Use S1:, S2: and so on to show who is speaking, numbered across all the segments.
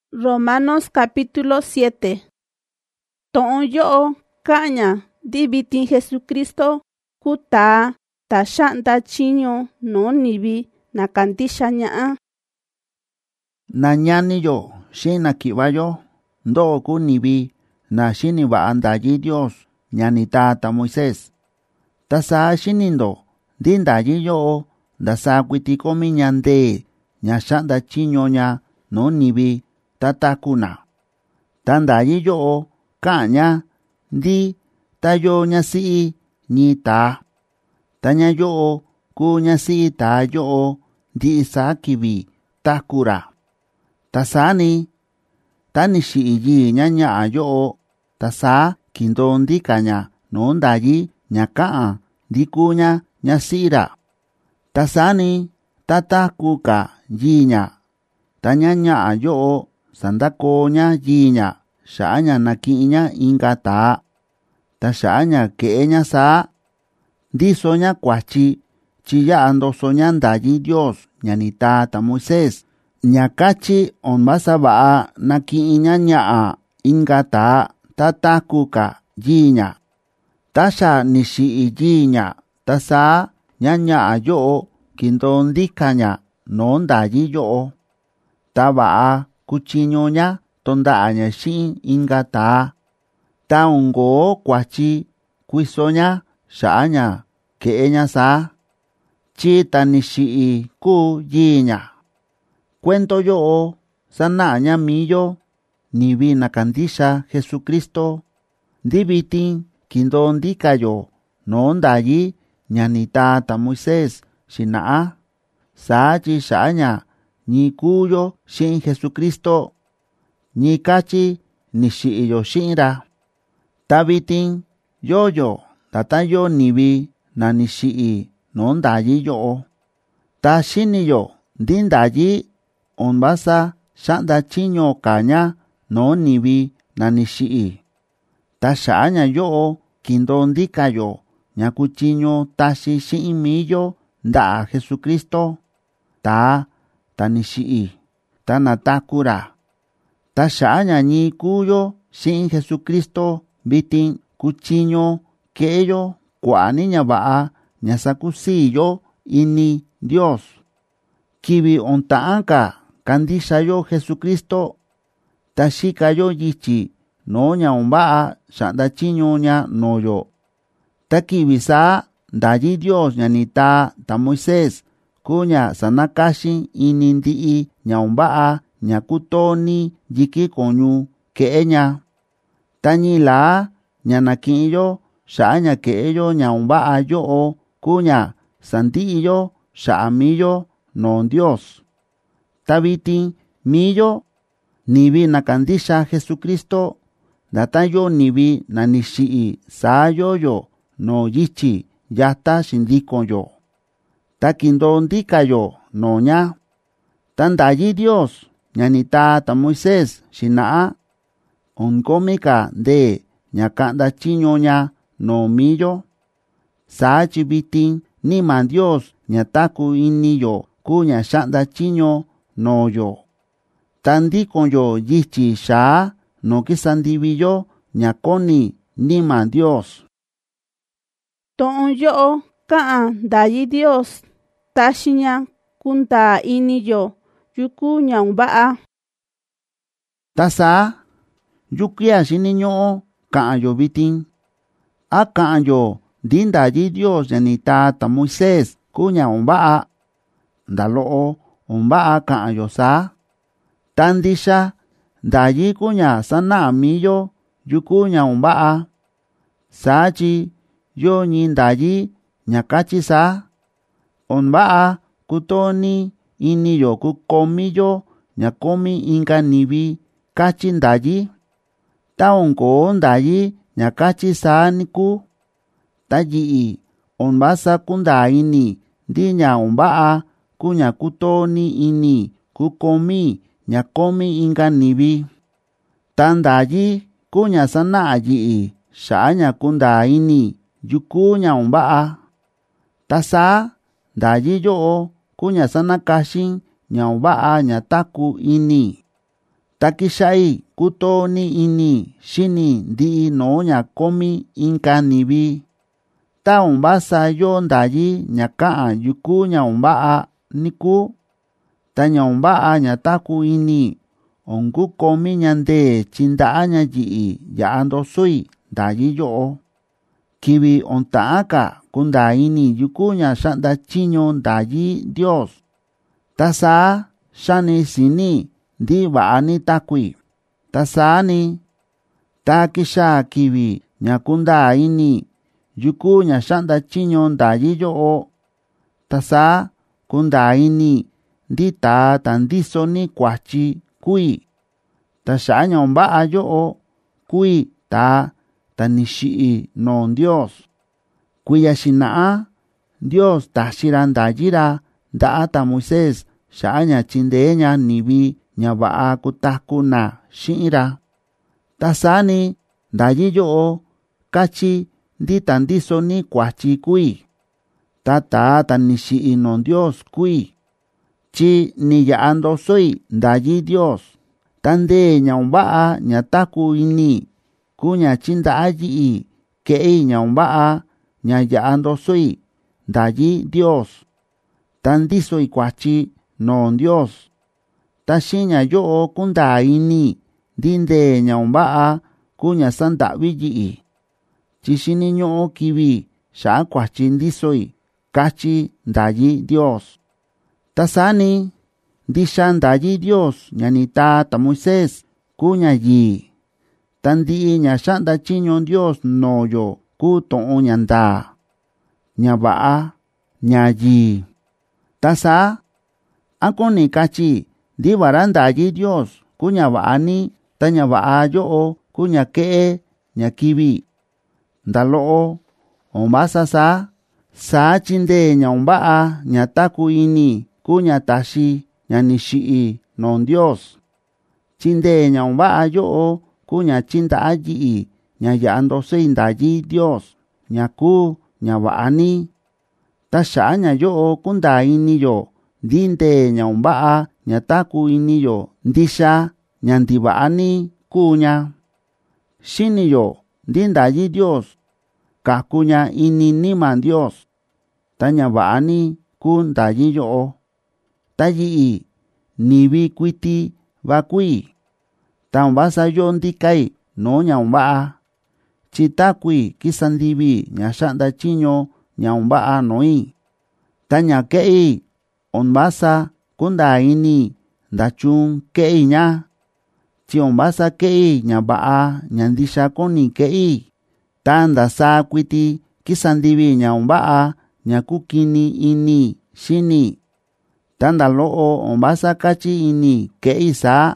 S1: Romanos capítulo 7. To'on yo'o ka'ña di vitin Jesucristo kuta ta xa'nda chiño no nivi na kandixá ña'a.
S2: Na ñani yo xina kivayo ndo ku nivi na xini va'a ndayi Dios ñani tata Moisés. Ta saa xinindo di ndayi yo nda saa kuiti komi ñande ña xa'nda chiño ña no nivi tatakuna. Ta ndayi yo ka'ña ndi ta yo ñasi'i ñi taa. Ta ña yo ku ñasi'i taa yo ndi saa kivi takura. Ta saa ni ta ni xi'i yi ña ña'a yo ta saa kindo ndika ña no ndayi ña ka'an ndi ku ña ñasi'ira. Ta saa ni ta taku ka yi ña. Ta ña ña'a yo sandako ña yi ña xa'a ña naki'in ña inka taa. Ta xa'a ña ke'e ña saa ndiso ña kuachi chi ya'a ndoso ña ndayi Dios ñani tata Moisés ña kachi on vasa va'a naki'in ña ña'a inka taa ta taku ka yi ña. Ta xa ni xi'i yi ña ta saa ña ña'a yo kindo ndika ña no ndayi yo. Ta va'a kuchiño ña tonda'a ña xi'in inka taa. Ta onko kuachi kuiso ña xa'a ña ke'e ña saa chi ta ni xi'i ku yi ña. Cuento yo sana'a ña miyo nivi na kandixá Jesucristo ndi vitin kindo ndika yo no ndayi ñani tata Moisés xina'a saa chi xa'a ña ñi kuyo xi'in Jesucristo ñi kachi ni xi'i yo xi'inra. Ta vitin yo tata yo nivi na ni xi'i no ndayi yo. Ta xini yo ndi ndayi on vasa xa'nda chiño kaña no nivi na ni xi'i. Ta xa'a ña yo kindo ndika yo ña kuchiño taxi xi'in miyo nda'a Jesucristo ta ni xi'i ta natakura. Ta xa'a ña ñi kuyo xi'in Jesucristo vitin kuchiño ke'e yo kua'a ni ña va'a ña sakusii yo ini Dios. Kivi on ta'an ka kandixá yo Jesucristo ta xika yo yichi no ña on va'a xa'nda chiño ña no yo. Ta kivi saa ndayi Dios ñani ta Moisés ku ña sanakaxin ini ndi'i ña on va'a ña kutoni yiki koñu ke'e ña. Ta ñi laa ña naki'in yo xa'a ña ke'e yo ña on va'a yo ku ña sandi'i yo xa'a miyo no Dios. Ta vitin miyo nivi na kandixá Jesucristo ndata yo nivi na ni xi'i saa yo no yichi yata xindikon yo. Ta kindo ndika yo no ña. Ta ndayi Dios ñani tata Moisés xina'a on komi ka nde ña ka'nda chiño ña no miyo. Saa chi vitin nima Dios ña taku ini yo ku ña xa'nda chiño no yo. Ta ndikon yo yichi xaa no kisandivi yo ña koni nima Dios.
S1: To'on yo'o ka'an ndayi Dios taxi ña kundaa ini yo yuku ña on va'a.
S2: Ta saa yukuia xiniñu'u ka'an yo vitin. A ka'an yo ndi ndayi Dios ñani tata Moisés ku ña on va'a. Nda lo'o on va'a ka'an yo saa. Ta ndixa ndayi ku ña sana'a miyo yuku ña on va'a. Saa chi yo ñi ndayi ña kachi saa on va'a kutoni ini yo ku komi yo ña komi inka nivi kachi ndayi. Ta onko ndayi ña kachi saa niku. Ta yi'i on vasa kundaa ini ndi ña on va'a ku ña kutoni ini ku komi ña komi inka nivi. Ta ndayi ku ña sana'a yi'i xa'a ña kundaa ini yuku ña on va'a. Ta saa ndayi yo ku ña sanakaxin ña on va'a ña taku ini. Takishai kutoni ini shini di no nya komi inka nibi. Ta umbasa yo ndayi nya kaa yuku nya umbaa niku. Ta nya umbaa nya taku ini ongu komi nyande chindaa nya jii ya ando sui ndayi yo. Kibi ontaaka kunda ini yuku nya shanda chinyo ndayi Dios. Ta saa shani sini di baani takui. Ta saa ni ta kisha kibi nya kunda ini yuku nya shanda chinyo ndayi yo. Ta saa kunda ini di ta tandiso ni kwachi kui. Ta shaa nya umbaa yo kui ta tanishii non Dios. Kuya shinaa Dios tashira ndayira ndaa ta Moisés shaa nya chinde nya nibi nya baa kutaku na shiira. Ta saa ni ndayi yo kachi di tandiso ni kwachi kui. Ta tanishii non Dios kui. Chi ni ya ando soy ndayi Dios. Tande nya umbaa nya taku ini kunya chinda aji kei nya umbaa nya ya ando soy ndayi Dios. Tandiso kwachi non Dios. Tashinya yo kunda ini dinde nya umbaa kunya santa viji. Chishini nyo kibi shaa kwachi ndisoi kachi ndayi Dios. Tasani disha ndayi Dios nyanita ta Moisés kunya yi. Tandi nya shanda chinyo Dios no yo ku to'o nyanda. Nya baa nya yi. Tasa akoni kachi di baranda yi Dios kunya baani ta nya baa yo kunya kee nya kibi. Ndaloo ombasa saa chinde nya umbaa nya taku ini kunya tashi nya nishii non Dios. Chinde nya umbaa yo kunya chinda aji nya ya ando sei ndayi Dios nya ku nya baani. Ta shaa nya yo kunda ini yo dinde nya umbaa nya taku ini yo ndisha nya ndibaani kunya. Shini yo dindayi Dios kakunya ini niman Dios. Ta nya baani kundayi yo. Ta yi nibi kuiti bakui. Ta umbasa yo ndikai no nya umbaa. Chita kui kisandibi nya shanda chinyo nya umbaa noi. Ta nya kei umbasa kunda ini ndachun kei nya. Chi umbasa kei nya baa nya ndisha koni kei. Ta ndasa kuiti kisandibi nya umbaa nya kukini ini shini. Tanda loo umbasa kachi ini kei saa.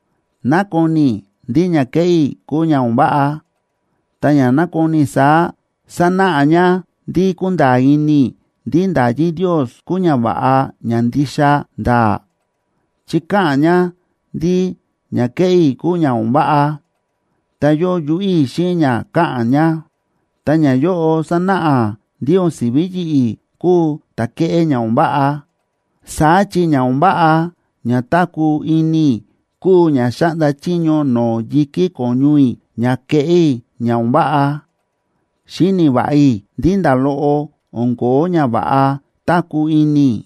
S2: Nakoni di nya kei kunya umbaa. Tanya nakoni saa sana anya di kunda ini di ndayi Dios kunya baa nya ndisha nda. Chika anya di nya kei kunya umbaa. Ta yo yui shinya ka anya. Tanya yo sanaa Dios sibiji ku takee nya umbaa. Sachi nya umbaa nya taku ini ku nya shanda chinyo no yiki konyui nya kei nya umbaa. Shini bai dinda loo ongo nya baa taku ini.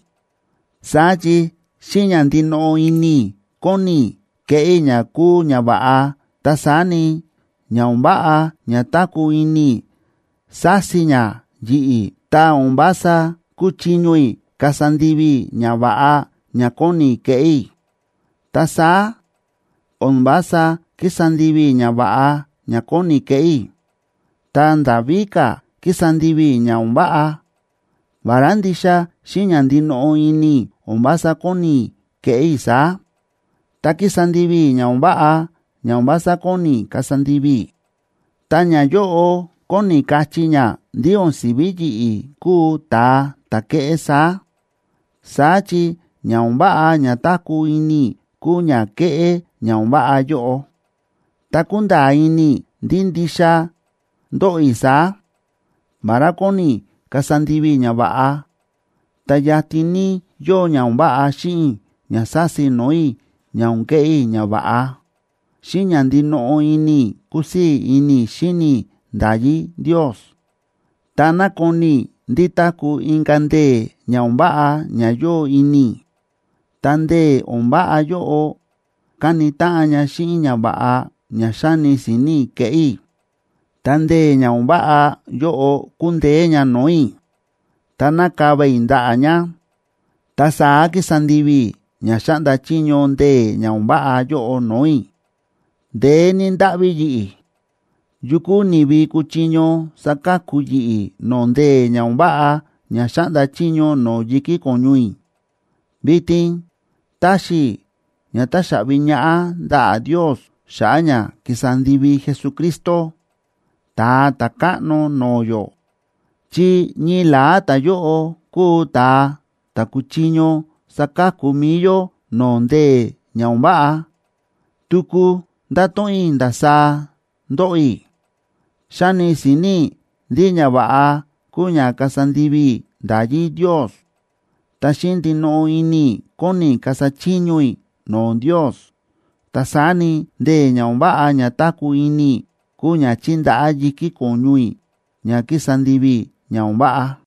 S2: Sachi shinya ndino ini koni kei nya ku nya baa. Tasani nya umbaa nya taku ini. Sasi nya jii ta umbasa kuchinyui kasandibi nya baa nya koni kei. Tasa umbasa kisandibi nya baa nya koni kei. Tandabika kisandibi nya umbaa. Barandisha shinya ndino ini umbasa koni kei sa. Takisandibi nya umbasa koni kasandibi. Tanya yo koni kachinya Dios sibiji ku ta takee sa. Sachi nya umbaa nya taku ini ku nya kee nya umbaa yo. Takunda ini dindisha ndo isa. Marakoni kasandibi nya baa. Tayatini yo nya umbaa shi nya sasi noi nya unkei nya baa. xi ña ndino'o ini kusi ini xini ndayi Dios. Ta nakoni nditaku inka ndee ña umba'a ña yoo ini. Ta ndee umba'a yo'o kanita'a ña xi'in ña va'a ña xani sini ke'i. Ta ndee ña umba'a yo'o kundee ña noi. Ta nakavai nda'a ña. Ta saa kisandivi ña xa'nda tyiño ndee ña umba'a yo'o noi. Ndee ni nda'vi yi'i. Yuku nivi kutyiño sakaku yi'i no ndee ña umba'a ña xa'nda tyiño no yiki koñui. Vitin taxi ña taxa'vi ña'a nda'a Dios xa'a ña kisandivi Jesucristo taa taka'nu noyo. Tyi ñi laa ta yo'o kuu taa ta kutyiño sakaku miyo no ndee ña umba'a. Tuku ndatu'i ndasaa ndo'i. Xani sini ndi ña va'a kuu ña kasandivi ndayi Dios. Ta xi ndino'o ini koni kasatyiñui no Dios. Ta saani ndee ña umba'a ña taku ini kuu ña tyinda'a yiki koñui ña kisandivi ña umba'a.